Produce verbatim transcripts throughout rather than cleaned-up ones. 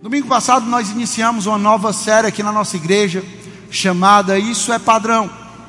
Domingo passado nós iniciamos uma nova série aqui na nossa igreja, chamada Isso é Padrão.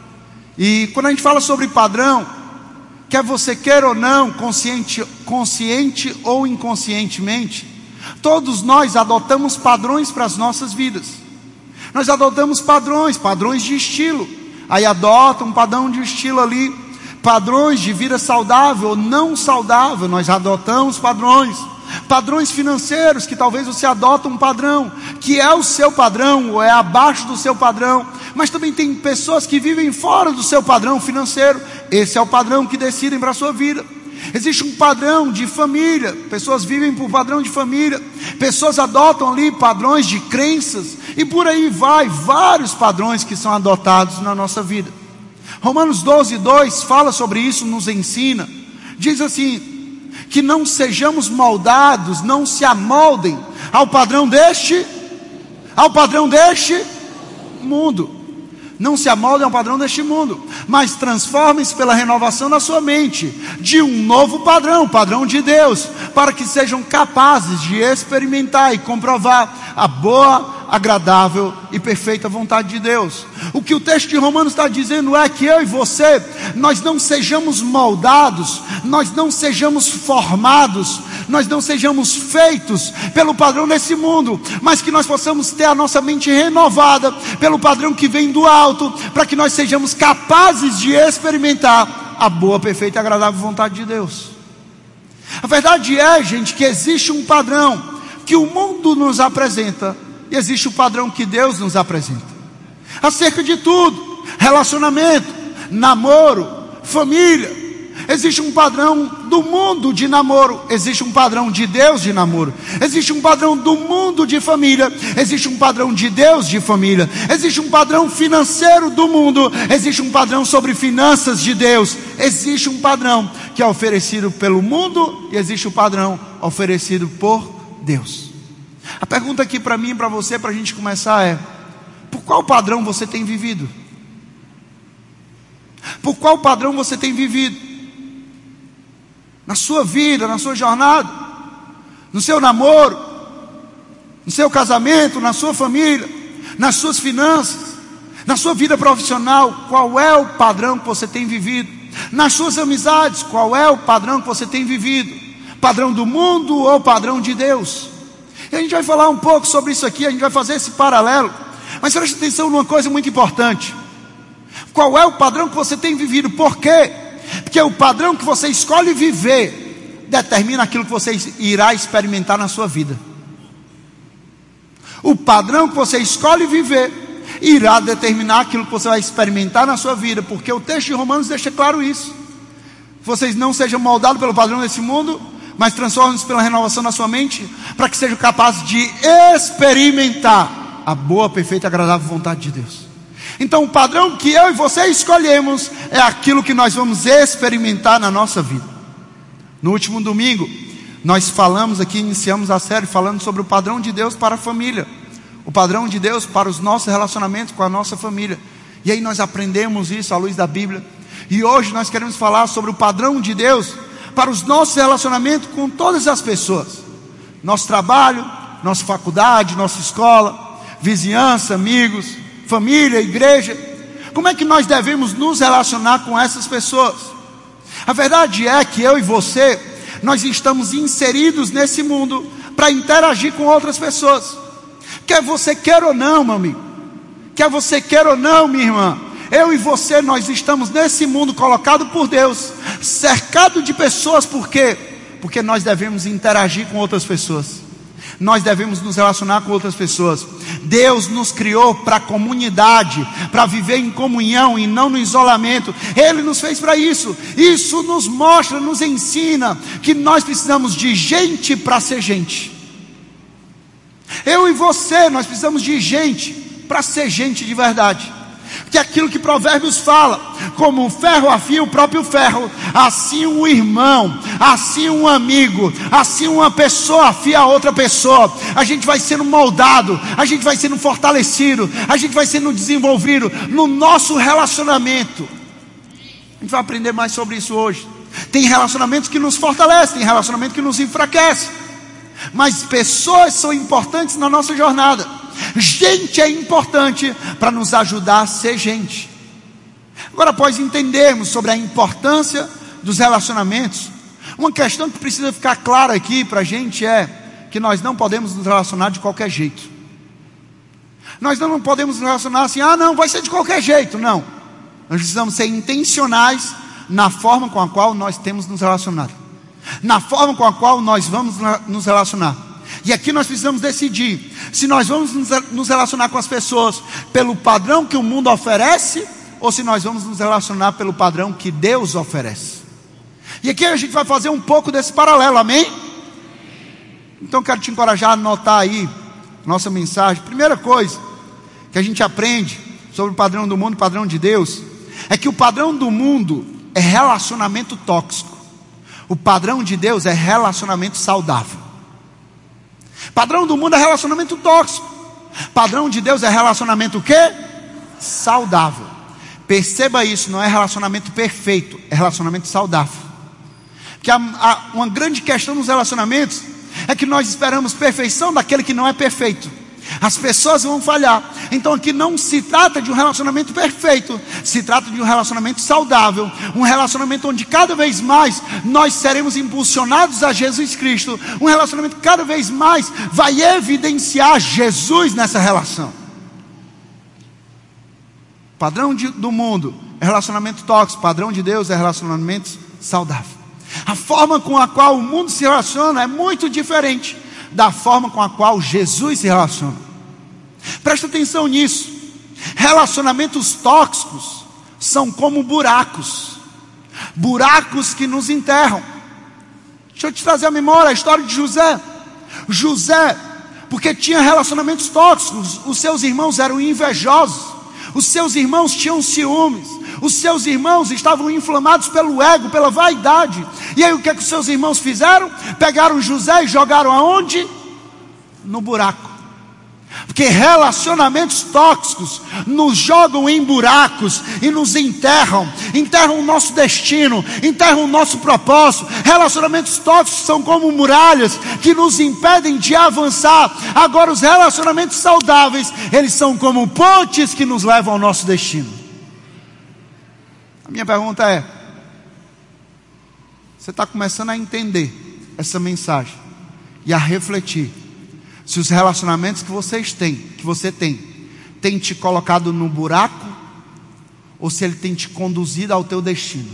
E quando a gente fala sobre padrão, quer você queira ou não, consciente, consciente ou inconscientemente, todos nós adotamos padrões para as nossas vidas. Nós adotamos padrões, padrões de estilo. Aí adota um padrão de estilo ali, padrões de vida saudável ou não saudável, nós adotamos padrões. Padrões financeiros, que talvez você adota um padrão que é o seu padrão ou é abaixo do seu padrão. Mas também tem pessoas que vivem fora do seu padrão financeiro. Esse é o padrão que decidem para a sua vida. Existe um padrão de família, pessoas vivem por padrão de família, pessoas adotam ali padrões de crenças, e por aí vai, vários padrões que são adotados na nossa vida. Romanos doze, dois fala sobre isso, nos ensina. Diz assim, que não sejamos moldados, não se amoldem ao padrão deste, ao padrão deste mundo. Não se amoldem ao padrão deste mundo, mas transformem-se pela renovação da sua mente, de um novo padrão, padrão de Deus, para que sejam capazes de experimentar e comprovar a boa, agradável e perfeita vontade de Deus. O que o texto de Romanos está dizendo é que eu e você, nós não sejamos moldados, nós não sejamos formados, nós não sejamos feitos pelo padrão desse mundo, mas que nós possamos ter a nossa mente renovada pelo padrão que vem do alto, para que nós sejamos capazes de experimentar a boa, perfeita e agradável vontade de Deus. A verdade é, gente, que existe um padrão que o mundo nos apresenta, e existe o padrão que Deus nos apresenta, acerca de tudo: relacionamento, namoro, família. Existe um padrão do mundo de namoro, existe um padrão de Deus de namoro. Existe um padrão do mundo de família, existe um padrão de Deus de família. Existe um padrão financeiro do mundo, existe um padrão sobre finanças de Deus. Existe um padrão que é oferecido pelo mundo e existe o padrão oferecido por Deus. A pergunta aqui para mim e para você, para a gente começar é: por qual padrão você tem vivido? Por qual padrão você tem vivido? Na sua vida, na sua jornada, no seu namoro, no seu casamento, na sua família, nas suas finanças, na sua vida profissional, qual é o padrão que você tem vivido? Nas suas amizades, qual é o padrão que você tem vivido? Padrão do mundo ou padrão de Deus? E a gente vai falar um pouco sobre isso aqui, a gente vai fazer esse paralelo. Mas preste atenção numa coisa muito importante: qual é o padrão que você tem vivido? Por quê? Porque o padrão que você escolhe viver determina aquilo que você irá experimentar na sua vida. O padrão que você escolhe viver irá determinar aquilo que você vai experimentar na sua vida, porque o texto de Romanos deixa claro isso. Vocês não sejam moldados pelo padrão desse mundo, mas transformem-se pela renovação da sua mente, para que sejam capazes de experimentar a boa, perfeita e agradável vontade de Deus. Então o padrão que eu e você escolhemos é aquilo que nós vamos experimentar na nossa vida. No último domingo nós falamos aqui, iniciamos a série falando sobre o padrão de Deus para a família, o padrão de Deus para os nossos relacionamentos com a nossa família. E aí nós aprendemos isso à luz da Bíblia. E hoje nós queremos falar sobre o padrão de Deus para os nossos relacionamentos com todas as pessoas: nosso trabalho, nossa faculdade, nossa escola, vizinhança, amigos, família, igreja. Como é que nós devemos nos relacionar com essas pessoas? A verdade é que eu e você, nós estamos inseridos nesse mundo para interagir com outras pessoas. Quer você queira ou não, meu amigo, quer você queira ou não, minha irmã, eu e você, nós estamos nesse mundo colocado por Deus, cercado de pessoas. Por quê? Porque nós devemos interagir com outras pessoas. Nós devemos nos relacionar com outras pessoas. Deus nos criou para a comunidade, para viver em comunhão e não no isolamento. Ele nos fez para isso. Isso nos mostra, nos ensina que nós precisamos de gente para ser gente. Eu e você, nós precisamos de gente para ser gente de verdade. Que é aquilo que Provérbios fala: como o ferro afia o próprio ferro, assim um irmão, assim um amigo, assim uma pessoa afia a outra pessoa. A gente vai sendo moldado, a gente vai sendo fortalecido, a gente vai sendo desenvolvido no nosso relacionamento. A gente vai aprender mais sobre isso hoje. Tem relacionamentos que nos fortalecem, tem relacionamentos que nos enfraquecem. mas pessoas são importantes na nossa jornada. Gente é importante para nos ajudar a ser gente. Agora, após entendermos sobre a importância dos relacionamentos, uma questão que precisa ficar clara aqui para a gente é que nós não podemos nos relacionar de qualquer jeito. Nós não podemos nos relacionar assim, ah não, vai ser de qualquer jeito. Não, nós precisamos ser intencionais na forma com a qual nós temos nos relacionado, na forma com a qual nós vamos nos relacionar. E aqui nós precisamos decidir se nós vamos nos relacionar com as pessoas pelo padrão que o mundo oferece, ou se nós vamos nos relacionar pelo padrão que Deus oferece. E aqui a gente vai fazer um pouco desse paralelo, amém? Então eu quero te encorajar a anotar aí nossa mensagem. Primeira coisa que a gente aprende sobre o padrão do mundo e o padrão de Deus é que o padrão do mundo é relacionamento tóxico. O padrão de Deus é relacionamento saudável. Padrão do mundo é relacionamento tóxico. Padrão de Deus é relacionamento o quê? Saudável. Perceba isso, não é relacionamento perfeito, é relacionamento saudável. Porque há, há uma grande questão nos relacionamentos é que nós esperamos perfeição daquele que não é perfeito. As pessoas vão falhar. Então aqui não se trata de um relacionamento perfeito, se trata de um relacionamento saudável, um relacionamento onde cada vez mais nós seremos impulsionados a Jesus Cristo, um relacionamento que cada vez mais vai evidenciar Jesus nessa relação. Padrão de, do mundo é relacionamento tóxico, padrão de Deus é relacionamento saudável. A forma com a qual o mundo se relaciona é muito diferente da forma com a qual Jesus se relaciona. Presta atenção nisso. Relacionamentos tóxicos são como buracos, buracos que nos enterram. Deixa eu te trazer à memória a história de José. José, porque tinha relacionamentos tóxicos, os seus irmãos eram invejosos, os seus irmãos tinham ciúmes, os seus irmãos estavam inflamados pelo ego, pela vaidade. E aí o que é que os seus irmãos fizeram? Pegaram José e jogaram aonde? No buraco. Porque relacionamentos tóxicos nos jogam em buracos e nos enterram, enterram o nosso destino, enterram o nosso propósito. Relacionamentos tóxicos são como muralhas que nos impedem de avançar. Agora os relacionamentos saudáveis, eles são como pontes que nos levam ao nosso destino. A minha pergunta é: você está começando a entender essa mensagem e a refletir se os relacionamentos que vocês têm, que você tem, tem te colocado no buraco, ou se ele tem te conduzido ao teu destino?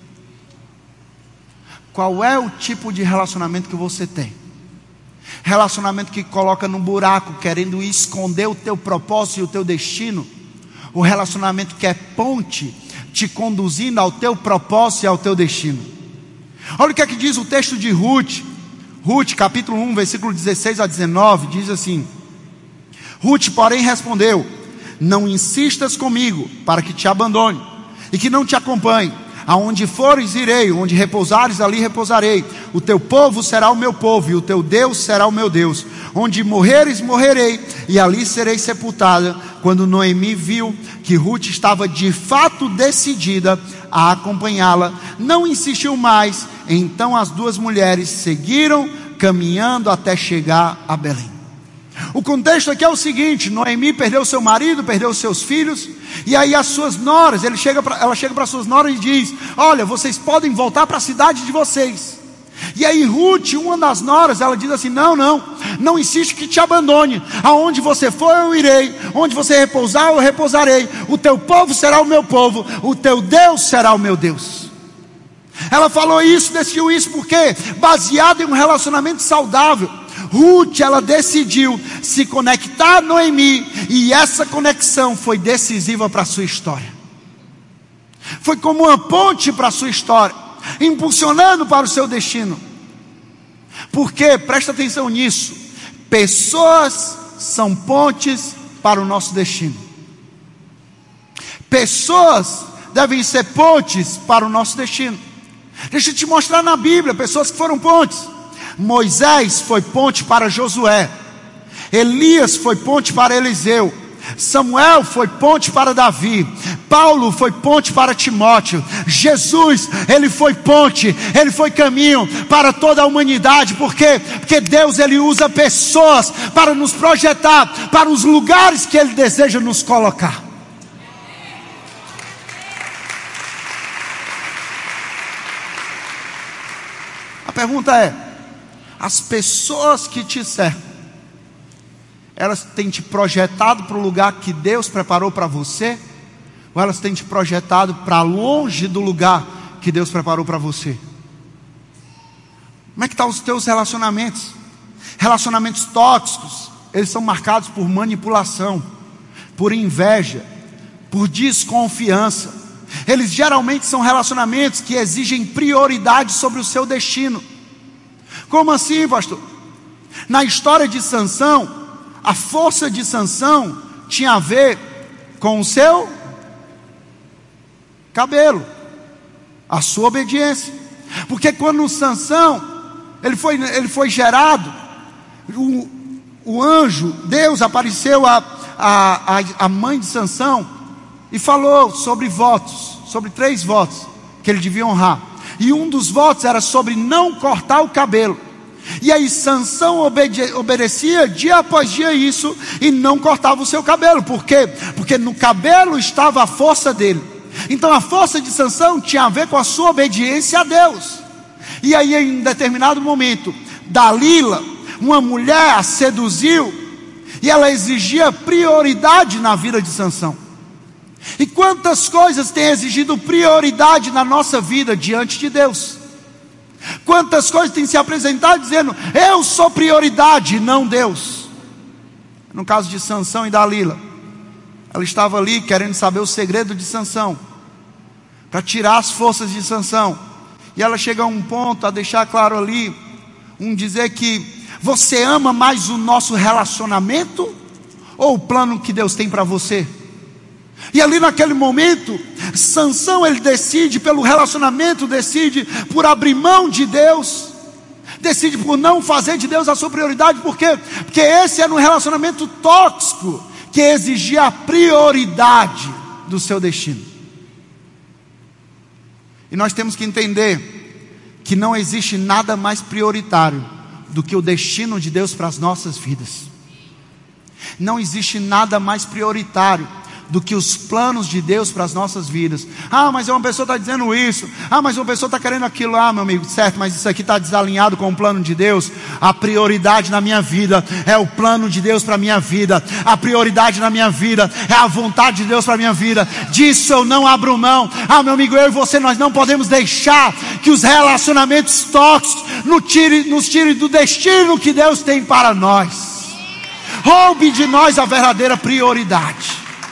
Qual é o tipo de relacionamento que você tem? Relacionamento que coloca no buraco, querendo esconder o teu propósito e o teu destino? O relacionamento que é ponte, te conduzindo ao teu propósito e ao teu destino? Olha o que é que diz o texto de Ruth. Ruth, capítulo um, versículo dezesseis a dezenove, diz assim: Ruth, porém, respondeu: não insistas comigo, para que te abandone, e que não te acompanhe. Aonde fores, irei, onde repousares, ali repousarei. O teu povo será o meu povo, e o teu Deus será o meu Deus. Onde morreres, morrerei, e ali serei sepultada. Quando Noemi viu que Ruth estava de fato decidida a acompanhá-la, não insistiu mais. Então as duas mulheres seguiram caminhando até chegar a Belém. O contexto aqui é o seguinte: Noemi perdeu seu marido, perdeu seus filhos, e aí as suas noras, ele chega pra, ela chega para suas noras e diz: olha, vocês podem voltar para a cidade de vocês. E aí Ruth, uma das noras, ela diz assim: não, não, não insiste que te abandone. Aonde você for eu irei, onde você repousar eu repousarei. O teu povo será o meu povo, o teu Deus será o meu Deus. Ela falou isso, decidiu isso porque baseado em um relacionamento saudável. Ruth, ela decidiu se conectar a Noemi, e essa conexão foi decisiva para a sua história. Foi como uma ponte para a sua história, impulsionando para o seu destino. Porque, presta atenção nisso, pessoas são pontes para o nosso destino. Pessoas devem ser pontes para o nosso destino. Deixa eu te mostrar na Bíblia pessoas que foram pontes. Moisés foi ponte para Josué, Elias foi ponte para Eliseu, Samuel foi ponte para Davi, Paulo foi ponte para Timóteo. Jesus, ele foi ponte, ele foi caminho para toda a humanidade. Por quê? Porque Deus, ele usa pessoas para nos projetar para os lugares que ele deseja nos colocar. A pergunta é: as pessoas que te cercam, elas têm te projetado para o lugar que Deus preparou para você? Ou elas têm te projetado para longe do lugar que Deus preparou para você? Como é que estão os teus relacionamentos? Relacionamentos tóxicos, eles são marcados por manipulação, por inveja, por desconfiança. Eles geralmente são relacionamentos que exigem prioridade sobre o seu destino. Como assim, pastor? Na história de Sansão, a força de Sansão tinha a ver com o seu cabelo, a sua obediência. Porque quando Sansão ele foi, ele foi gerado, o, o anjo, Deus apareceu a, a, a, a mãe de Sansão e falou sobre votos, sobre três votos que ele devia honrar. E um dos votos era sobre não cortar o cabelo. E aí Sansão obede, obedecia dia após dia isso e não cortava o seu cabelo. Por quê? Porque no cabelo estava a força dele. Então a força de Sansão tinha a ver com a sua obediência a Deus. E aí em determinado momento, Dalila, uma mulher, a seduziu e ela exigia prioridade na vida de Sansão. E quantas coisas têm exigido prioridade na nossa vida diante de Deus? Quantas coisas têm se apresentado dizendo: eu sou prioridade, não Deus. No caso de Sansão e Dalila, ela estava ali querendo saber o segredo de Sansão, para tirar as forças de Sansão. E ela chega a um ponto, a deixar claro ali, um dizer que: você ama mais o nosso relacionamento ou o plano que Deus tem para você? E ali naquele momento, Sansão ele decide pelo relacionamento, decide por abrir mão de Deus, decide por não fazer de Deus a sua prioridade. Por quê? Porque esse era um relacionamento tóxico, que exigia a prioridade do seu destino. E nós temos que entender que não existe nada mais prioritário do que o destino de Deus para as nossas vidas. Não existe nada mais prioritário do que os planos de Deus para as nossas vidas. Ah, mas uma pessoa está dizendo isso. Ah, mas uma pessoa está querendo aquilo. Ah, meu amigo, certo, mas isso aqui está desalinhado com o plano de Deus. A prioridade na minha vida é o plano de Deus para a minha vida. A prioridade na minha vida é a vontade de Deus para a minha vida. Disso eu não abro mão. Ah, meu amigo, eu e você, nós não podemos deixar que os relacionamentos tóxicos nos tirem, nos tirem do destino que Deus tem para nós. Roube de nós a verdadeira prioridade.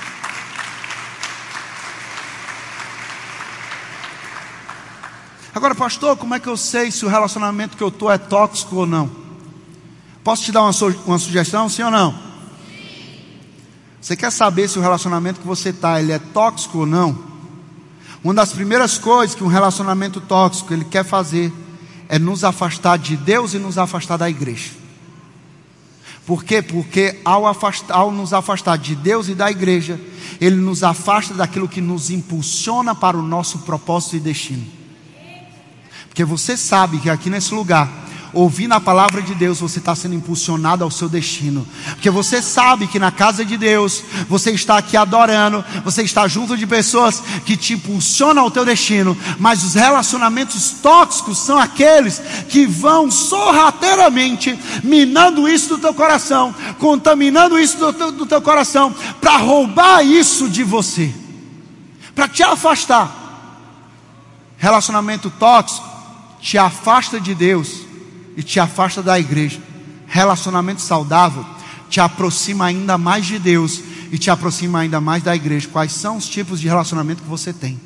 Agora, pastor, como é que eu sei se o relacionamento que eu estou é tóxico ou não? Posso te dar uma, su- uma sugestão, sim ou não? Sim. Você quer saber se o relacionamento que você está, ele é tóxico ou não? Uma das primeiras coisas que um relacionamento tóxico ele quer fazer é nos afastar de Deus e nos afastar da igreja. Por quê? Porque ao, afastar, ao nos afastar de Deus e da igreja, ele nos afasta daquilo que nos impulsiona para o nosso propósito e destino. Porque você sabe que aqui nesse lugar, ouvindo a palavra de Deus, você está sendo impulsionado ao seu destino. Porque você sabe que na casa de Deus, você está aqui adorando, você está junto de pessoas que te impulsionam ao teu destino. Mas os relacionamentos tóxicos são aqueles que vão sorrateiramente minando isso do teu coração, contaminando isso do teu, do teu coração, para roubar isso de você, para te afastar. Relacionamento tóxico te afasta de Deus e te afasta da igreja. Relacionamento saudável te aproxima ainda mais de Deus e te aproxima ainda mais da igreja. Quais são os tipos de relacionamento que você tem?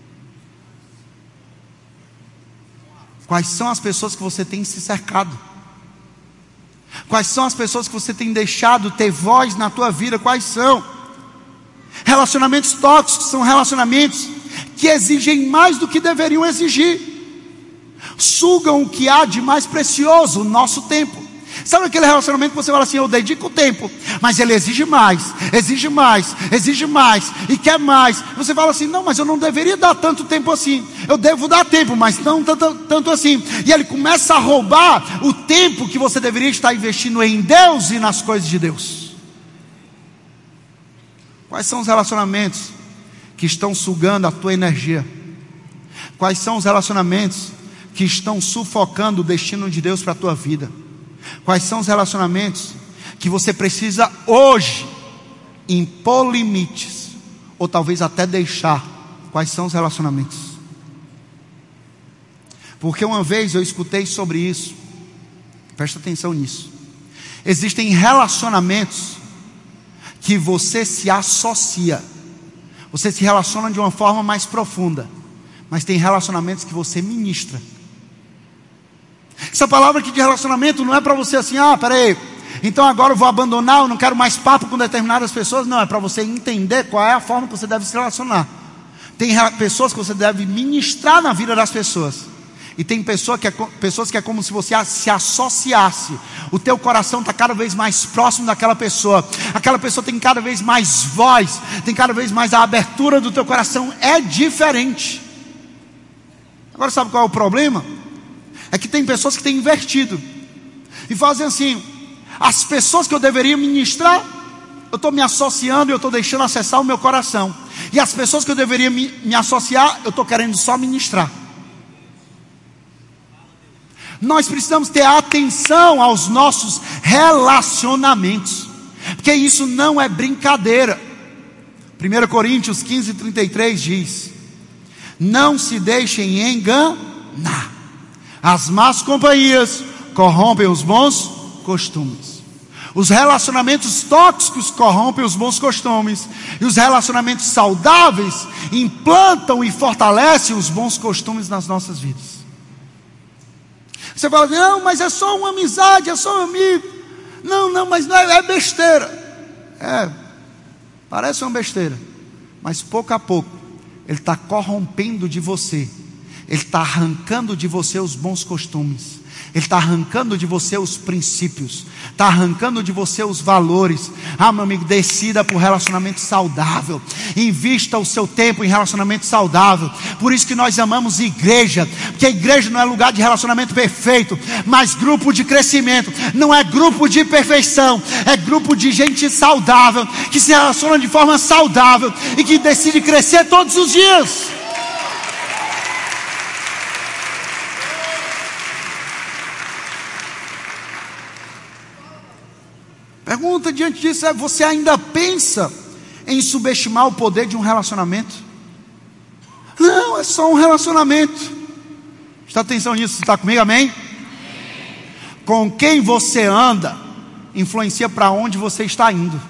Quais são as pessoas que você tem se cercado? Quais são as pessoas que você tem deixado ter voz na tua vida? Quais são? Relacionamentos tóxicos são relacionamentos que exigem mais do que deveriam exigir. Sugam o que há de mais precioso, o nosso tempo. Sabe aquele relacionamento que você fala assim, eu dedico tempo, mas ele exige mais, exige mais, exige mais, e quer mais. Você fala assim, não, mas eu não deveria dar tanto tempo assim. Eu devo dar tempo, mas não tanto, tanto assim. E ele começa a roubar o tempo que você deveria estar investindo em Deus e nas coisas de Deus. Quais são os relacionamentos que estão sugando a tua energia? Quais são os relacionamentos que estão sufocando o destino de Deus para a tua vida? Quais são os relacionamentos que você precisa hoje impor limites, ou talvez até deixar? Quais são os relacionamentos? Porque uma vez eu escutei sobre isso, presta atenção nisso. Existem relacionamentos que você se associa, você se relaciona de uma forma mais profunda, mas tem relacionamentos que você ministra. Essa palavra aqui de relacionamento não é para você assim, ah, peraí, então agora eu vou abandonar, eu não quero mais papo com determinadas pessoas. Não, é para você entender qual é a forma que você deve se relacionar. Tem pessoas que você deve ministrar na vida das pessoas, e tem pessoa que é, pessoas que é como se você se associasse. O teu coração está cada vez mais próximo daquela pessoa, aquela pessoa tem cada vez mais voz, tem cada vez mais a abertura do teu coração, é diferente. Agora sabe qual é o problema? É que tem pessoas que têm invertido e fazem assim, as pessoas que eu deveria ministrar, eu estou me associando e eu estou deixando acessar o meu coração, e as pessoas que eu deveria me, me associar, eu estou querendo só ministrar. Nós precisamos ter atenção aos nossos relacionamentos, porque isso não é brincadeira. primeira Coríntios quinze, trinta e três diz: não se deixem enganar, as más companhias corrompem os bons costumes. Os relacionamentos tóxicos corrompem os bons costumes, e os relacionamentos saudáveis implantam e fortalecem os bons costumes nas nossas vidas. Você fala, não, mas é só uma amizade, é só um amigo. Não, não, mas não é, é besteira. É, parece uma besteira, mas pouco a pouco ele está corrompendo de você, ele está arrancando de você os bons costumes, ele está arrancando de você os princípios, está arrancando de você os valores. Ah, meu amigo, decida por relacionamento saudável, invista o seu tempo em relacionamento saudável. Por isso que nós amamos igreja, porque a igreja não é lugar de relacionamento perfeito, mas grupo de crescimento. Não é grupo de perfeição, é grupo de gente saudável, que se relaciona de forma saudável e que decide crescer todos os dias. Pergunta diante disso é: você ainda pensa em subestimar o poder de um relacionamento? Não, é só um relacionamento. Presta atenção nisso, você está comigo, amém? Com quem você anda influencia para onde você está indo.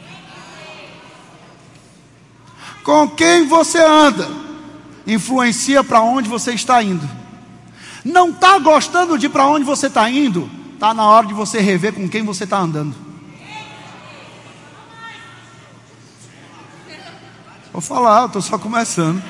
Com quem você anda influencia para onde você está indo. Não está gostando de para onde você está indo? Está na hora de você rever com quem você está andando. Vou falar, estou só começando.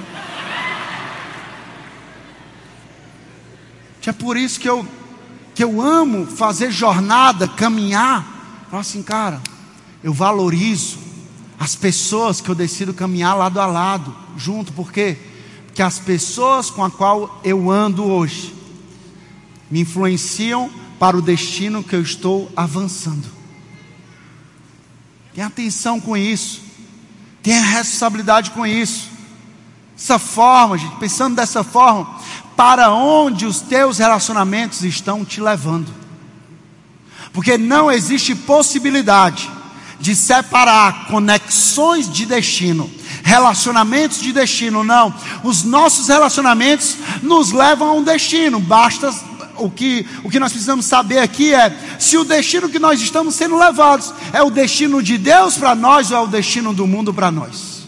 É por isso que eu, que eu amo fazer jornada, caminhar. Falo assim, cara, eu valorizo as pessoas que eu decido caminhar lado a lado, junto. Por quê? Porque as pessoas com as quais eu ando hoje me influenciam para o destino que eu estou avançando. Tenha atenção com isso. Tenha responsabilidade com isso. Dessa forma, gente, pensando dessa forma, para onde os teus relacionamentos estão te levando? Porque não existe possibilidade de separar conexões de destino, relacionamentos de destino. Não, os nossos relacionamentos nos levam a um destino. Basta, o que, o que nós precisamos saber aqui é se o destino que nós estamos sendo levados é o destino de Deus para nós ou é o destino do mundo para nós.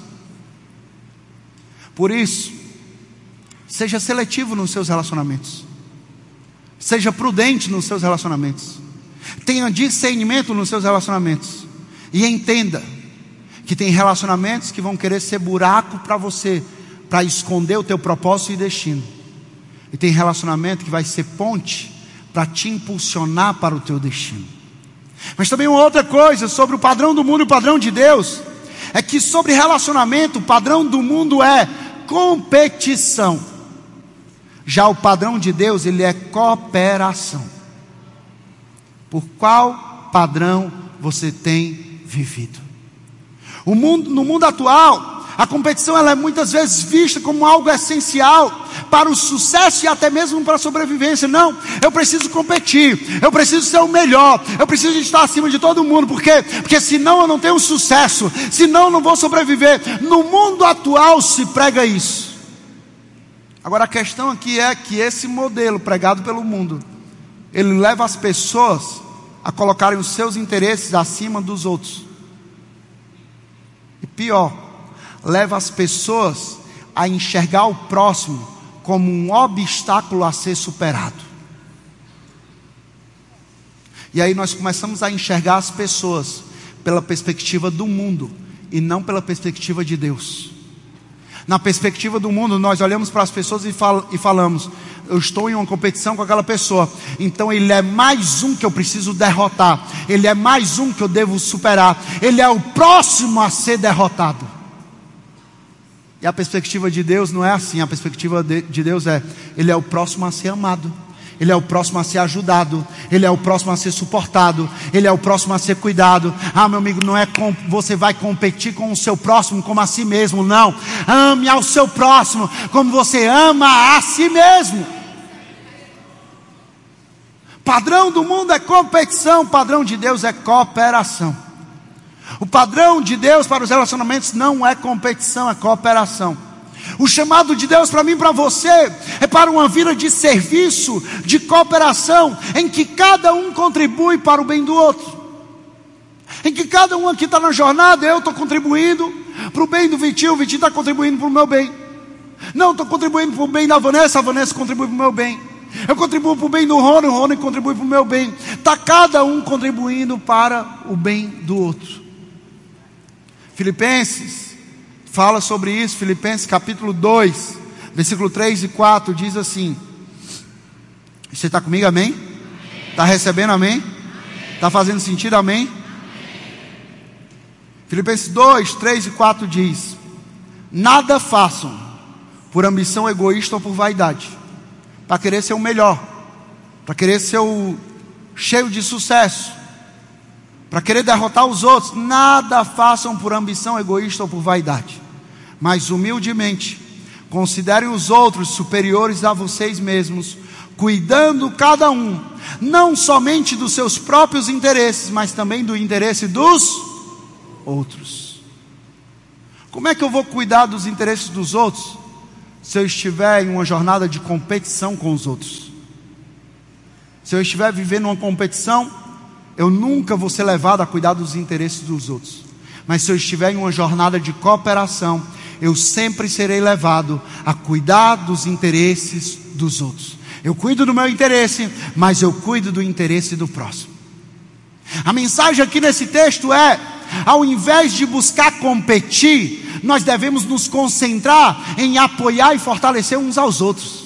Por isso, seja seletivo nos seus relacionamentos, seja prudente nos seus relacionamentos, tenha discernimento nos seus relacionamentos, e entenda que tem relacionamentos que vão querer ser buraco para você, para esconder o teu propósito e destino. E tem relacionamento que vai ser ponte para te impulsionar para o teu destino. Mas também uma outra coisa sobre o padrão do mundo e o padrão de Deus, é que sobre relacionamento, o padrão do mundo é competição. Já o padrão de Deus, ele é cooperação. Por qual padrão você tem vivido? O mundo, no mundo atual, a competição ela é muitas vezes vista como algo essencial para o sucesso e até mesmo para a sobrevivência. Não, eu preciso competir, eu preciso ser o melhor, eu preciso estar acima de todo mundo. Por quê? Porque senão eu não tenho sucesso, senão eu não vou sobreviver. No mundo atual se prega isso. Agora a questão aqui é que esse modelo pregado pelo mundo, ele leva as pessoas a colocarem os seus interesses acima dos outros. E pior, leva as pessoas a enxergar o próximo como um obstáculo a ser superado. E aí nós começamos a enxergar as pessoas pela perspectiva do mundo e não pela perspectiva de Deus. Na perspectiva do mundo, nós olhamos para as pessoas e, fal- e falamos: eu estou em uma competição com aquela pessoa, então ele é mais um que eu preciso derrotar, ele é mais um que eu devo superar, ele é o próximo a ser derrotado. E a perspectiva de Deus não é assim. A perspectiva de, de Deus é: ele é o próximo a ser amado, ele é o próximo a ser ajudado, ele é o próximo a ser suportado, ele é o próximo a ser cuidado. Ah, meu amigo, não é com, você vai competir com o seu próximo como a si mesmo. Não, ame ao seu próximo como você ama a si mesmo. Padrão do mundo é competição, padrão de Deus é cooperação. O padrão de Deus para os relacionamentos não é competição, é cooperação. O chamado de Deus para mim e para você é para uma vida de serviço, de cooperação, em que cada um contribui para o bem do outro. Em que cada um aqui está na jornada, eu estou contribuindo para o bem do Vitinho, o Vitinho está contribuindo para o meu bem. Não, estou contribuindo para o bem da Vanessa, a Vanessa contribui para o meu bem. Eu contribuo para o bem do Rony, o Rony contribui para o meu bem. Está cada um contribuindo para o bem do outro. Filipenses fala sobre isso. Filipenses capítulo dois, versículo três e quatro diz assim: você está comigo, amém? Está recebendo, amém? Está fazendo sentido, amém? Amém? Filipenses dois, três e quatro diz: nada façam por ambição egoísta ou por vaidade, para querer ser o melhor, para querer ser o cheio de sucesso, para querer derrotar os outros. Nada façam por ambição egoísta ou por vaidade, mas humildemente considerem os outros superiores a vocês mesmos, cuidando cada um não somente dos seus próprios interesses, mas também do interesse dos outros. Como é que eu vou cuidar dos interesses dos outros se eu estiver em uma jornada de competição com os outros? Se eu estiver vivendo uma competição, eu nunca vou ser levado a cuidar dos interesses dos outros. Mas se eu estiver em uma jornada de cooperação, eu sempre serei levado a cuidar dos interesses dos outros. Eu cuido do meu interesse, mas eu cuido do interesse do próximo. A mensagem aqui nesse texto é: ao invés de buscar competir, nós devemos nos concentrar em apoiar e fortalecer uns aos outros.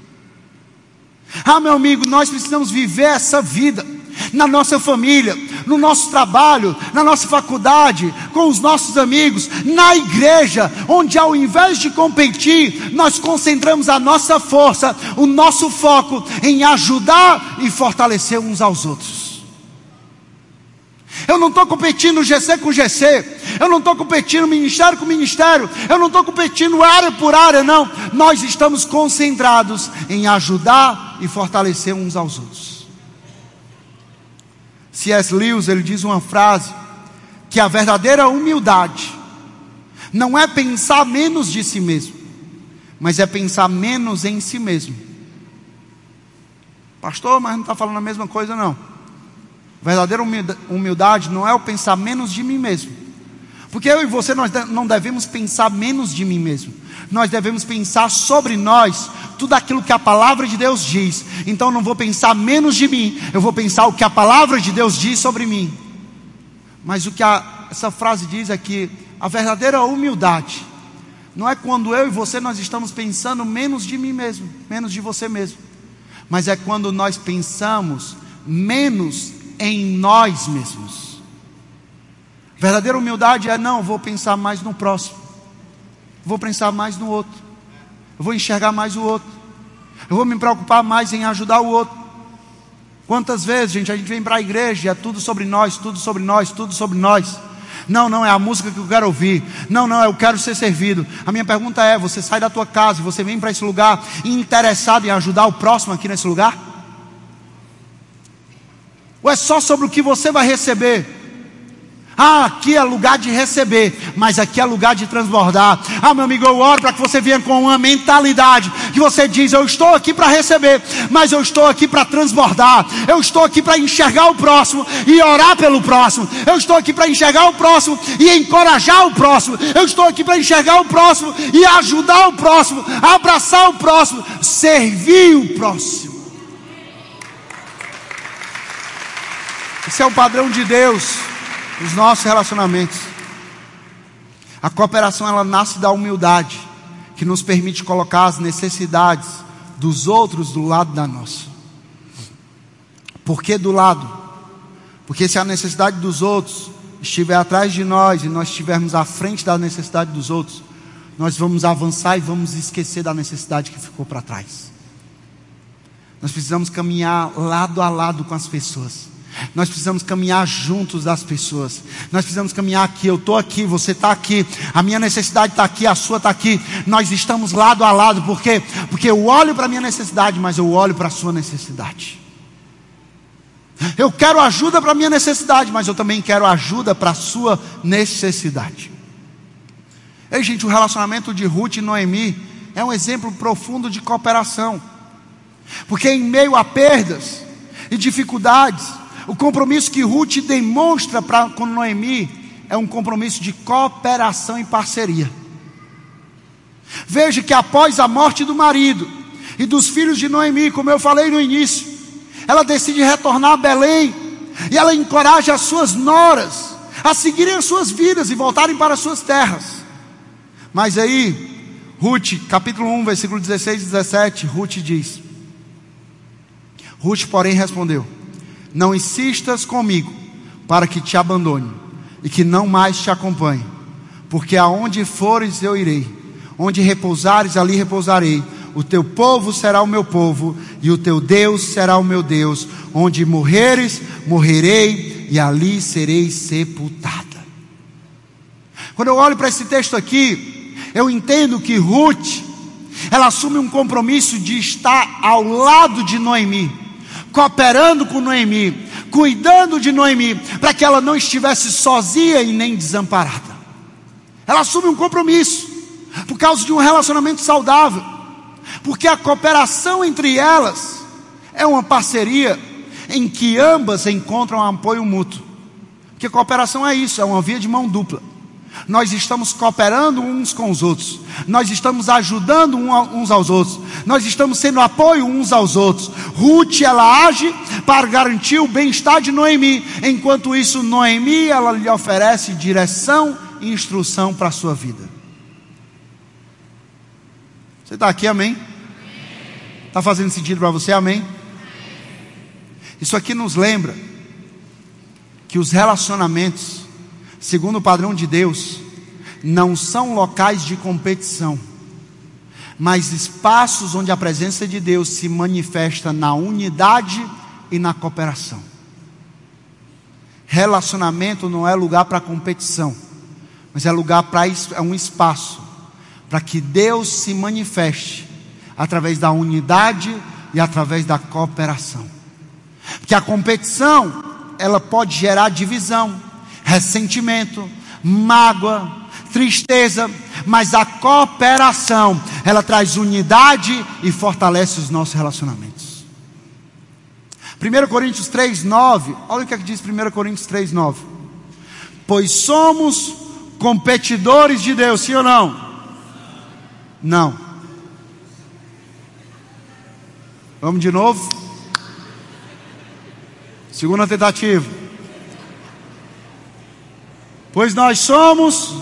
Ah, meu amigo, nós precisamos viver essa vida na nossa família, no nosso trabalho, na nossa faculdade, com os nossos amigos, na igreja, onde ao invés de competir, nós concentramos a nossa força, o nosso foco em ajudar e fortalecer uns aos outros. Eu não estou competindo G C com G C, eu não estou competindo ministério com ministério, eu não estou competindo área por área, não. Nós estamos concentrados em ajudar e fortalecer uns aos outros. C S Lewis, ele diz uma frase, que a verdadeira humildade não é pensar menos de si mesmo, mas é pensar menos em si mesmo. Pastor, mas não está falando a mesma coisa, não. Verdadeira humildade não é o pensar menos de mim mesmo, porque eu e você, nós não devemos pensar menos de mim mesmo. Nós devemos pensar sobre nós tudo aquilo que a palavra de Deus diz. Então eu não vou pensar menos de mim, eu vou pensar o que a palavra de Deus diz sobre mim. Mas o que a, essa frase diz é que a verdadeira humildade não é quando eu e você nós estamos pensando menos de mim mesmo, menos de você mesmo, mas é quando nós pensamos menos em nós mesmos. Verdadeira humildade é: não, vou pensar mais no próximo, vou pensar mais no outro, eu vou enxergar mais o outro, eu vou me preocupar mais em ajudar o outro. Quantas vezes, gente, a gente vem para a igreja e é tudo sobre nós, tudo sobre nós, tudo sobre nós. Não, não, é a música que eu quero ouvir. Não, não, eu quero ser servido. A minha pergunta é: você sai da tua casa e você vem para esse lugar interessado em ajudar o próximo aqui nesse lugar? Ou é só sobre o que você vai receber? Ah, aqui é lugar de receber, mas aqui é lugar de transbordar. Ah, meu amigo, eu oro para que você venha com uma mentalidade que você diz: eu estou aqui para receber, mas eu estou aqui para transbordar. Eu estou aqui para enxergar o próximo e orar pelo próximo. Eu estou aqui para enxergar o próximo e encorajar o próximo. Eu estou aqui para enxergar o próximo e ajudar o próximo, abraçar o próximo, servir o próximo. Esse é o padrão de Deus os nossos relacionamentos. A cooperação, ela nasce da humildade, que nos permite colocar as necessidades dos outros do lado da nossa. Por que do lado? Porque se a necessidade dos outros estiver atrás de nós e nós estivermos à frente da necessidade dos outros, nós vamos avançar e vamos esquecer da necessidade que ficou para trás. Nós precisamos caminhar lado a lado com as pessoas. Nós precisamos caminhar juntos das pessoas. Nós precisamos caminhar aqui. Eu estou aqui, você está aqui, a minha necessidade está aqui, a sua está aqui. Nós estamos lado a lado. Por quê? Porque eu olho para a minha necessidade, mas eu olho para a sua necessidade. Eu quero ajuda para a minha necessidade, mas eu também quero ajuda para a sua necessidade. Ei, gente, o relacionamento de Ruth e Noemi é um exemplo profundo de cooperação. Porque em meio a perdas e dificuldades, o compromisso que Ruth demonstra pra, com Noemi é um compromisso de cooperação e parceria. Veja que após a morte do marido e dos filhos de Noemi, como eu falei no início, ela decide retornar a Belém, e ela encoraja as suas noras a seguirem as suas vidas e voltarem para as suas terras. Mas aí, Ruth, capítulo um, versículo dezesseis e dezessete, Ruth diz: Ruth, porém, respondeu: não insistas comigo para que te abandone e que não mais te acompanhe, porque aonde fores eu irei, onde repousares ali repousarei, o teu povo será o meu povo e o teu Deus será o meu Deus, onde morreres, morrerei e ali serei sepultada. Quando eu olho para esse texto aqui, eu entendo que Ruth, ela assume um compromisso de estar ao lado de Noemi, cooperando com Noemi, cuidando de Noemi, para que ela não estivesse sozinha e nem desamparada. Ela assume um compromisso, por causa de um relacionamento saudável, porque a cooperação entre elas é uma parceria em que ambas encontram apoio mútuo. Porque cooperação é isso, é uma via de mão dupla. Nós estamos cooperando uns com os outros, nós estamos ajudando uns aos outros, nós estamos sendo apoio uns aos outros. Ruth, ela age para garantir o bem-estar de Noemi, enquanto isso Noemi, ela lhe oferece direção e instrução para a sua vida. Você está aqui, amém? Está fazendo sentido para você, amém? Isso aqui nos lembra que os relacionamentos, segundo o padrão de Deus, não são locais de competição, mas espaços onde a presença de Deus se manifesta na unidade e na cooperação. Relacionamento não é lugar para competição, mas é lugar para, é um espaço para que Deus se manifeste através da unidade e através da cooperação. Porque a competição, ela pode gerar divisão, ressentimento, mágoa, tristeza, mas a cooperação, ela traz unidade e fortalece os nossos relacionamentos. primeira Coríntios três, nove, olha o que é que diz primeira Coríntios três, nove. Pois somos competidores de Deus, sim ou não? Não. Vamos de novo? Segunda tentativa. Pois nós somos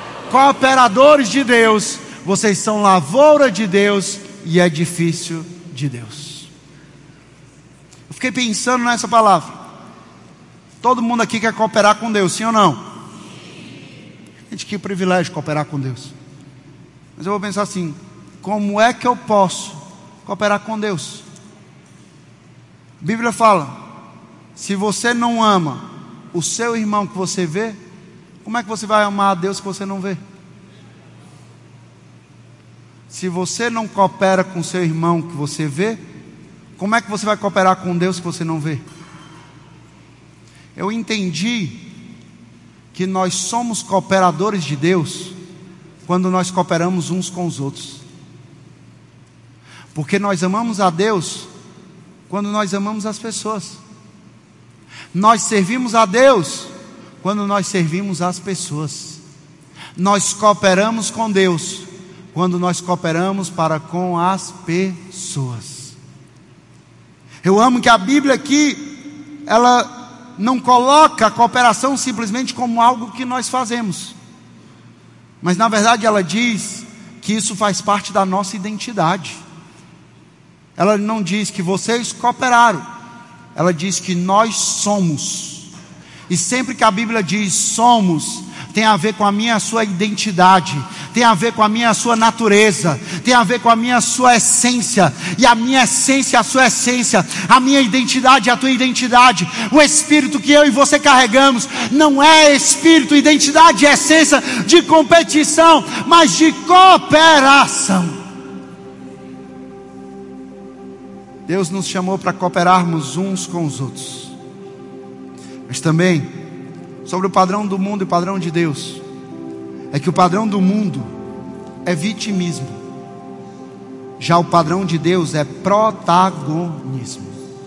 cooperadores de Deus, vocês são lavoura de Deus e edifício de Deus. Eu fiquei pensando nessa palavra. Todo mundo aqui quer cooperar com Deus, sim ou não? Gente, que privilégio cooperar com Deus. Mas eu vou pensar assim: como é que eu posso cooperar com Deus? A Bíblia fala: se você não ama o seu irmão que você vê, como é que você vai amar a Deus que você não vê? Se você não coopera com seu irmão que você vê, como é que você vai cooperar com Deus que você não vê? Eu entendi que nós somos cooperadores de Deus quando nós cooperamos uns com os outros. Porque nós amamos a Deus quando nós amamos as pessoas. Nós servimos a Deus quando nós servimos as pessoas. Nós cooperamos com Deus quando nós cooperamos para com as pessoas. Eu amo que a Bíblia aqui, ela não coloca a cooperação simplesmente como algo que nós fazemos, mas na verdade ela diz que isso faz parte da nossa identidade. Ela não diz que vocês cooperaram, ela diz que nós somos. E sempre que a Bíblia diz somos, tem a ver com a minha e a sua identidade, tem a ver com a minha e a sua natureza, tem a ver com a minha e a sua essência, e a minha essência e a sua essência, a minha identidade e a tua identidade, o espírito que eu e você carregamos, não é espírito, identidade e essência de competição, mas de cooperação. Deus nos chamou para cooperarmos uns com os outros, mas também sobre o padrão do mundo e o padrão de Deus, é que o padrão do mundo é vitimismo, já o padrão de Deus é protagonismo.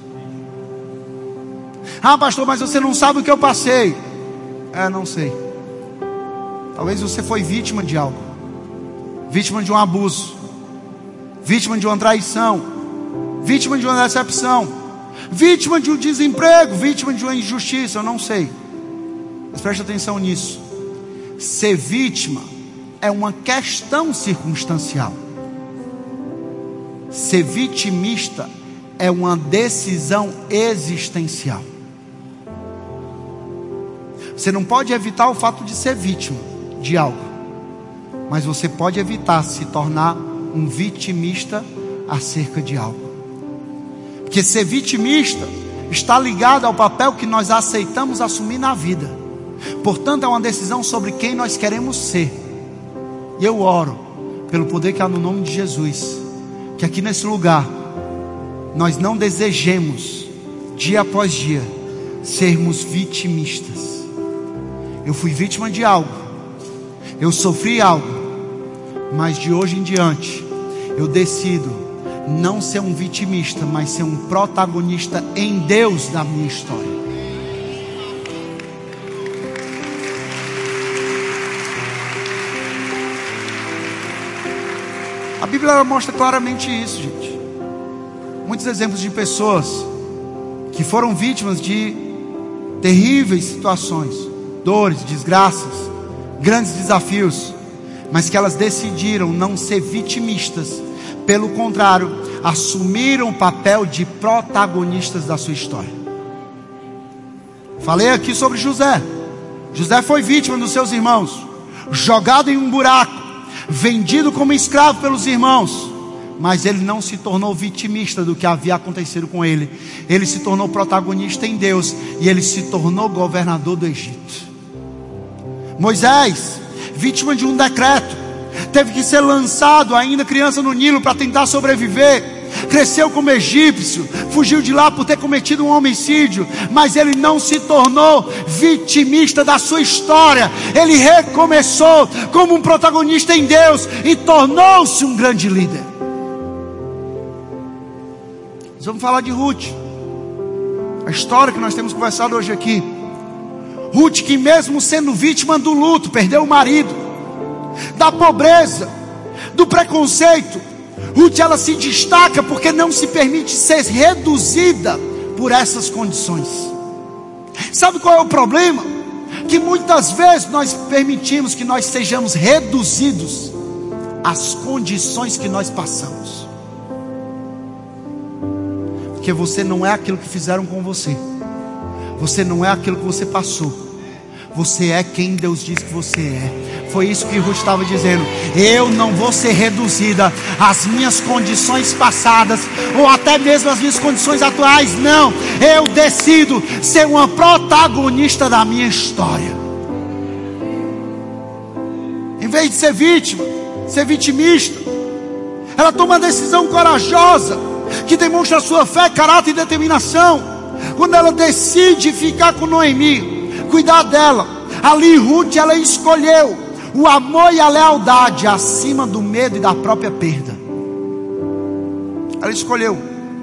Ah, pastor, mas você não sabe o que eu passei. É, não sei. Talvez você foi vítima de algo, vítima de um abuso, vítima de uma traição, vítima de uma decepção, vítima de um desemprego, vítima de uma injustiça, eu não sei. Mas preste atenção nisso. Ser vítima é uma questão circunstancial. Ser vitimista é uma decisão existencial. Você não pode evitar o fato de ser vítima de algo, mas você pode evitar se tornar um vitimista acerca de algo. Porque ser vitimista está ligado ao papel que nós aceitamos assumir na vida. Portanto, é uma decisão sobre quem nós queremos ser. E eu oro pelo poder que há no nome de Jesus, que aqui nesse lugar nós não desejemos dia após dia sermos vitimistas. Eu fui vítima de algo, eu sofri algo, mas de hoje em diante eu decido não ser um vitimista, mas ser um protagonista em Deus da minha história. A Bíblia mostra claramente isso, gente. Muitos exemplos de pessoas que foram vítimas de terríveis situações, dores, desgraças, grandes desafios, mas que elas decidiram não ser vitimistas. Pelo contrário, assumiram o papel de protagonistas da sua história. Falei aqui sobre José. José foi vítima dos seus irmãos, jogado em um buraco, vendido como escravo pelos irmãos, mas ele não se tornou vitimista do que havia acontecido com ele. Ele se tornou protagonista em Deus, e ele se tornou governador do Egito. Moisés, vítima de um decreto, teve que ser lançado ainda criança no Nilo para tentar sobreviver. Cresceu como egípcio, fugiu de lá por ter cometido um homicídio, mas ele não se tornou vitimista da sua história. Ele recomeçou como um protagonista em Deus e tornou-se um grande líder. Nós vamos falar de Ruth, a história que nós temos conversado hoje aqui. Ruth, que mesmo sendo vítima do luto, perdeu o marido, da pobreza, do preconceito, Ruth, ela se destaca porque não se permite ser reduzida por essas condições. Sabe qual é o problema? Que muitas vezes nós permitimos que nós sejamos reduzidos às condições que nós passamos. Porque você não é aquilo que fizeram com você. Você não é aquilo que você passou. Você é quem Deus diz que você é. Foi isso que Ruth estava dizendo. Eu não vou ser reduzida às minhas condições passadas, ou até mesmo às minhas condições atuais. Não, eu decido ser uma protagonista da minha história. Em vez de ser vítima, ser vitimista, ela toma uma decisão corajosa, que demonstra sua fé, caráter e determinação. Quando ela decide ficar com Noemi, cuidar dela, ali Ruth, ela escolheu o amor e a lealdade acima do medo e da própria perda. Ela escolheu.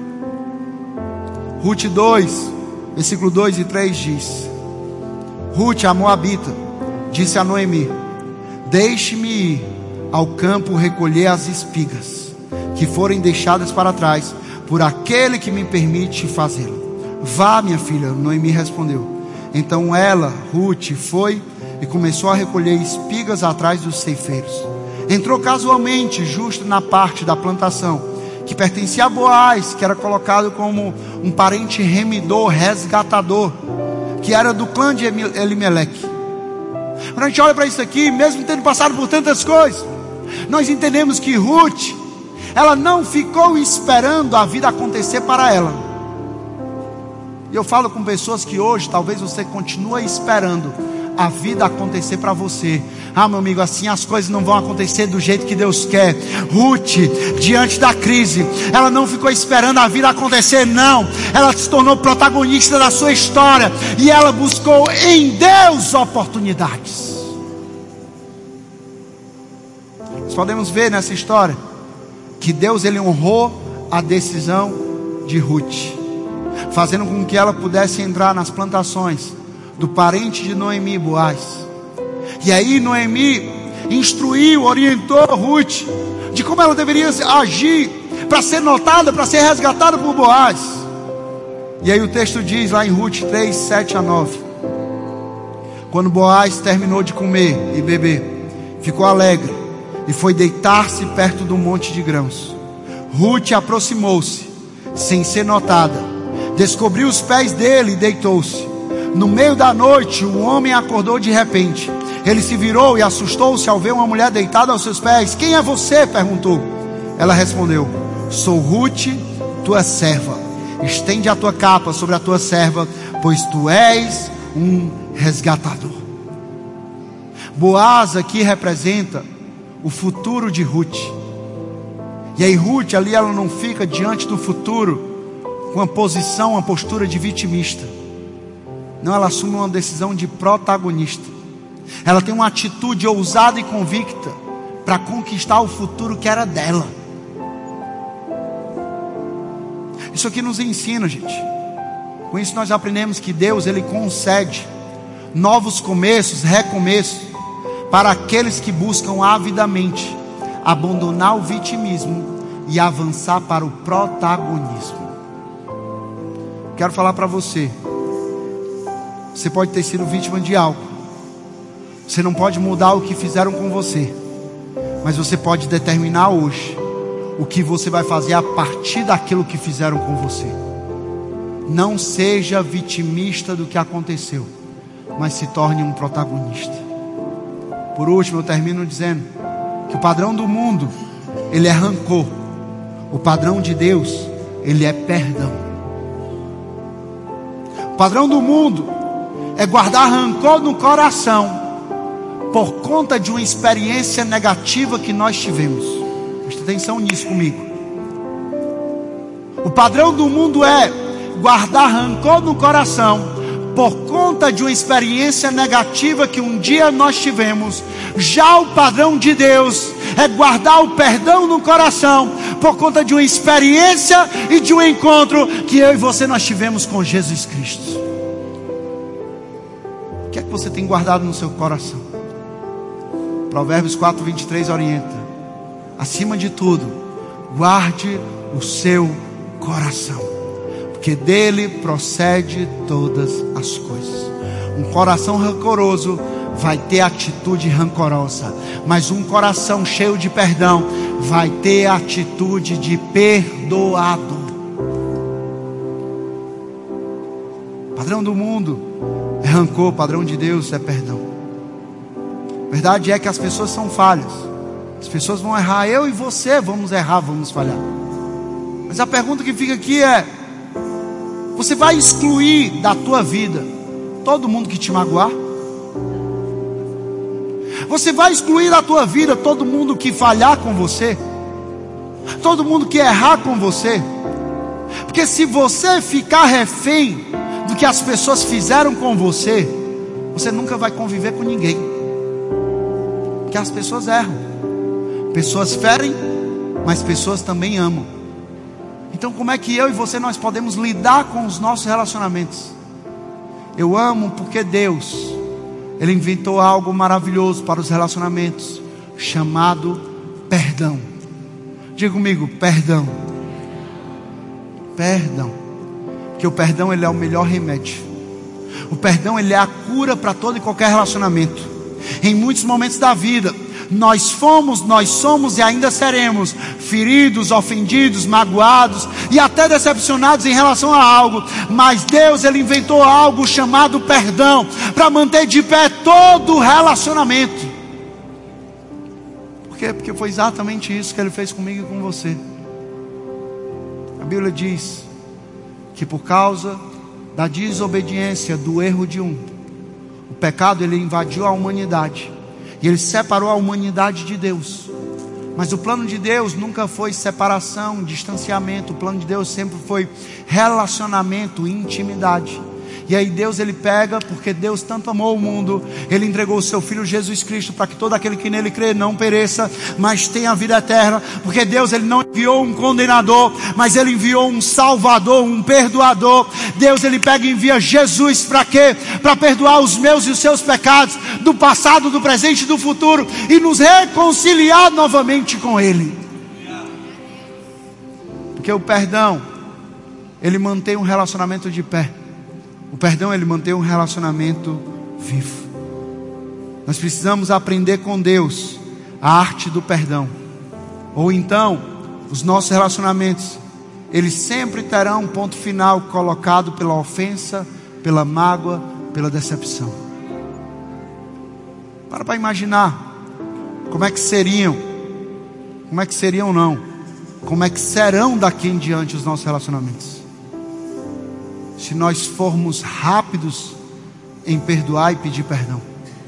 Ruth dois, versículo dois e três diz: Ruth, a moabita, disse a Noemi: deixe-me ir ao campo recolher as espigas que forem deixadas para trás por aquele que me permite fazê-lo. Vá, minha filha, Noemi respondeu. Então ela, Ruth, foi e começou a recolher espigas atrás dos ceifeiros. Entrou casualmente justo na parte da plantação que pertencia a Boaz, que era colocado como um parente remidor, resgatador, que era do clã de Elimeleque. Quando a gente olha para isso aqui, mesmo tendo passado por tantas coisas, nós entendemos que Ruth, ela não ficou esperando a vida acontecer para ela. E eu falo com pessoas que hoje talvez você continue esperando a vida acontecer para você. Ah, meu amigo, assim as coisas não vão acontecer do jeito que Deus quer. Ruth, diante da crise, ela não ficou esperando a vida acontecer, não. Ela se tornou protagonista da sua história, e ela buscou em Deus oportunidades. Nós podemos ver nessa história que Deus, ele honrou a decisão de Ruth, fazendo com que ela pudesse entrar nas plantações do parente de Noemi, Boaz. E aí Noemi instruiu, orientou Ruth de como ela deveria agir para ser notada, para ser resgatada por Boaz. E aí o texto diz lá em Ruth três, sete a nove: quando Boaz terminou de comer e beber, ficou alegre e foi deitar-se perto do monte de grãos. Ruth aproximou-se sem ser notada, descobriu os pés dele e deitou-se. No meio da noite, o homem acordou de repente. Ele se virou e assustou-se ao ver uma mulher deitada aos seus pés. Quem é você? Perguntou. Ela respondeu: sou Ruth, tua serva. Estende a tua capa sobre a tua serva, pois tu és um resgatador. Boaz aqui representa o futuro de Ruth. E aí Ruth ali, ela não fica diante do futuro com uma posição, uma postura de vitimista. Não, ela assume uma decisão de protagonista. Ela tem uma atitude ousada e convicta para conquistar o futuro que era dela. Isso aqui nos ensina, gente. Com isso nós aprendemos que Deus, ele concede novos começos, recomeços para aqueles que buscam avidamente abandonar o vitimismo e avançar para o protagonismo. Quero falar para você: você pode ter sido vítima de algo, você não pode mudar o que fizeram com você, mas você pode determinar hoje o que você vai fazer a partir daquilo que fizeram com você. Não seja vitimista do que aconteceu, mas se torne um protagonista. Por último, eu termino dizendo que o padrão do mundo, ele é rancor. O padrão de Deus, ele é perdão. O padrão do mundo é guardar rancor no coração por conta de uma experiência negativa que nós tivemos. Presta atenção nisso comigo. O padrão do mundo é guardar rancor no coração por conta de uma experiência negativa que um dia nós tivemos. Já o padrão de Deus é guardar o perdão no coração por conta de uma experiência e de um encontro que eu e você nós tivemos com Jesus Cristo. O que é que você tem guardado no seu coração? Provérbios quatro, vinte e três orienta: acima de tudo, guarde o seu coração, porque dele procede todas as coisas. Um coração rancoroso vai ter atitude rancorosa, mas um coração cheio de perdão vai ter atitude de perdoado. Padrão do mundo é rancor, padrão de Deus é perdão. A verdade é que as pessoas são falhas. As pessoas vão errar, eu e você vamos errar, vamos falhar. Mas a pergunta que fica aqui é: você vai excluir da tua vida todo mundo que te magoar? Você vai excluir da tua vida todo mundo que falhar com você? Todo mundo que errar com você? Porque se você ficar refém do que as pessoas fizeram com você, você nunca vai conviver com ninguém. Porque as pessoas erram. Pessoas ferem, mas pessoas também amam. Então como é que eu e você nós podemos lidar com os nossos relacionamentos? Eu amo porque Deus, Ele inventou algo maravilhoso para os relacionamentos, chamado perdão. Diga comigo, perdão. Perdão. Porque o perdão, ele é o melhor remédio. O perdão, ele é a cura para todo e qualquer relacionamento. Em muitos momentos da vida, nós fomos, nós somos e ainda seremos feridos, ofendidos, magoados e até decepcionados em relação a algo. Mas Deus, Ele inventou algo chamado perdão, para manter de pé todo o relacionamento. Por quê? Porque foi exatamente isso que Ele fez comigo e com você. A Bíblia diz que por causa da desobediência, do erro de um, o pecado, ele invadiu a humanidade. E ele separou a humanidade de Deus. Mas o plano de Deus nunca foi separação, distanciamento. O plano de Deus sempre foi relacionamento, intimidade. E aí Deus, ele pega, porque Deus tanto amou o mundo, Ele entregou o seu Filho Jesus Cristo, para que todo aquele que nele crê não pereça, mas tenha a vida eterna. Porque Deus, ele não enviou um condenador, mas Ele enviou um salvador, um perdoador. Deus, ele pega e envia Jesus para quê? Para perdoar os meus e os seus pecados, do passado, do presente e do futuro, e nos reconciliar novamente com Ele. Porque o perdão, ele mantém um relacionamento de pé. O perdão, ele mantém um relacionamento vivo. Nós precisamos aprender com Deus a arte do perdão. Ou então, os nossos relacionamentos, eles sempre terão um ponto final colocado pela ofensa, pela mágoa, pela decepção. Para para imaginar como é que seriam, como é que seriam não, como é que serão daqui em diante os nossos relacionamentos. Se nós formos rápidos em perdoar e pedir perdão.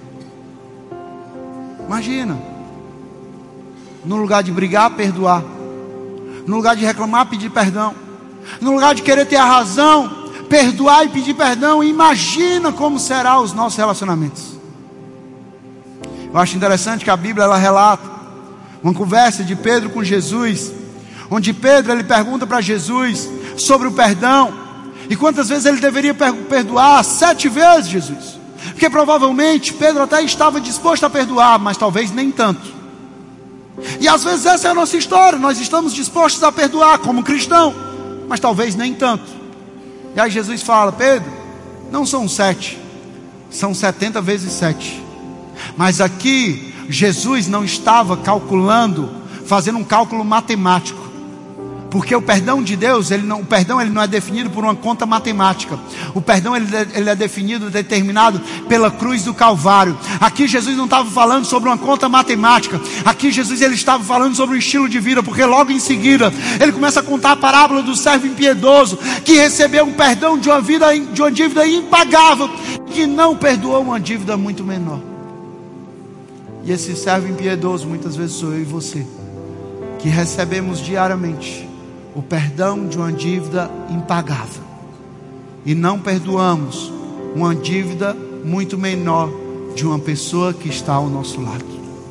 Imagina, no lugar de brigar, perdoar. No lugar de reclamar, pedir perdão. No lugar de querer ter a razão, perdoar e pedir perdão. Imagina como serão os nossos relacionamentos. Eu acho interessante que a Bíblia, ela relata uma conversa de Pedro com Jesus, onde Pedro, ele pergunta para Jesus sobre o perdão. E quantas vezes ele deveria perdoar? Sete vezes, Jesus. Porque provavelmente Pedro até estava disposto a perdoar, mas talvez nem tanto. E às vezes essa é a nossa história. Nós estamos dispostos a perdoar como cristão, mas talvez nem tanto. E aí Jesus fala: Pedro, não são sete, são setenta vezes sete. Mas aqui Jesus não estava calculando, fazendo um cálculo matemático. Porque o perdão de Deus, ele não, o perdão ele não é definido por uma conta matemática. O perdão ele, ele é definido, determinado pela cruz do Calvário. Aqui Jesus não estava falando sobre uma conta matemática. Aqui Jesus ele estava falando sobre um estilo de vida. Porque logo em seguida ele começa a contar a parábola do servo impiedoso, que recebeu um perdão de uma, vida, de uma dívida impagável, que não perdoou uma dívida muito menor. E esse servo impiedoso muitas vezes sou eu e você, que recebemos diariamente o perdão de uma dívida impagável, e não perdoamos uma dívida muito menor de uma pessoa que está ao nosso lado.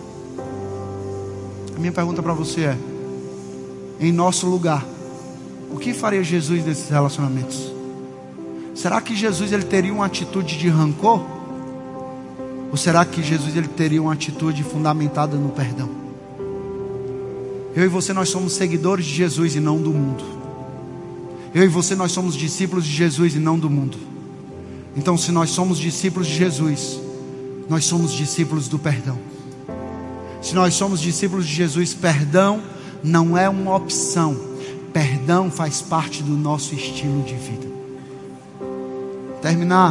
A minha pergunta para você é: em nosso lugar, o que faria Jesus nesses relacionamentos? Será que Jesus ele teria uma atitude de rancor? Ou será que Jesus ele teria uma atitude fundamentada no perdão? Eu e você, nós somos seguidores de Jesus e não do mundo. Eu e você, nós somos discípulos de Jesus e não do mundo. Então, se nós somos discípulos de Jesus, nós somos discípulos do perdão. Se nós somos discípulos de Jesus, perdão não é uma opção. Perdão faz parte do nosso estilo de vida. terminar,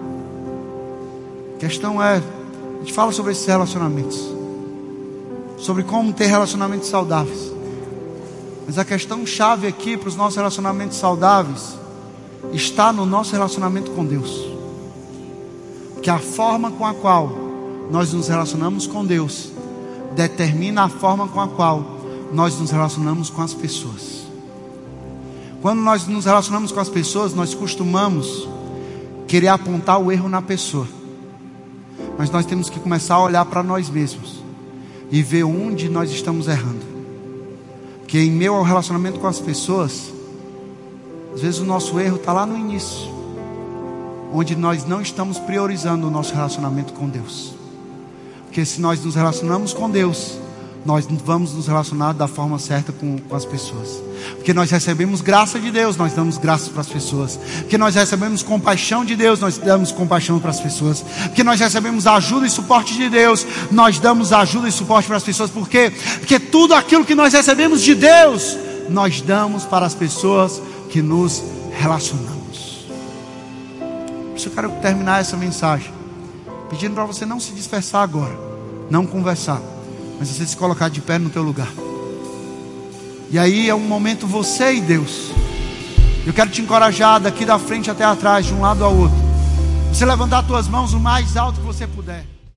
a questão é, a gente fala sobre esses relacionamentos, sobre como ter relacionamentos saudáveis. Mas a questão chave aqui para os nossos relacionamentos saudáveis está no nosso relacionamento com Deus. Que a forma com a qual nós nos relacionamos com Deus determina a forma com a qual nós nos relacionamos com as pessoas. Quando nós nos relacionamos com as pessoas, nós costumamos querer apontar o erro na pessoa. Mas nós temos que começar a olhar para nós mesmos e ver onde nós estamos errando. Porque em meio ao relacionamento com as pessoas, às vezes o nosso erro está lá no início, onde nós não estamos priorizando o nosso relacionamento com Deus. Porque se nós nos relacionamos com Deus, nós vamos nos relacionar da forma certa com, com as pessoas. Porque nós recebemos graça de Deus, nós damos graça para as pessoas. Porque nós recebemos compaixão de Deus, nós damos compaixão para as pessoas. Porque nós recebemos ajuda e suporte de Deus, nós damos ajuda e suporte para as pessoas. Por quê? Porque tudo aquilo que nós recebemos de Deus, nós damos para as pessoas que nos relacionamos. Por isso eu quero terminar essa mensagem pedindo para você não se dispersar agora, não conversar, mas você se colocar de pé no teu lugar. E aí é um momento você e Deus. Eu quero te encorajar daqui da frente até atrás, de um lado ao outro, você levantar as tuas mãos o mais alto que você puder.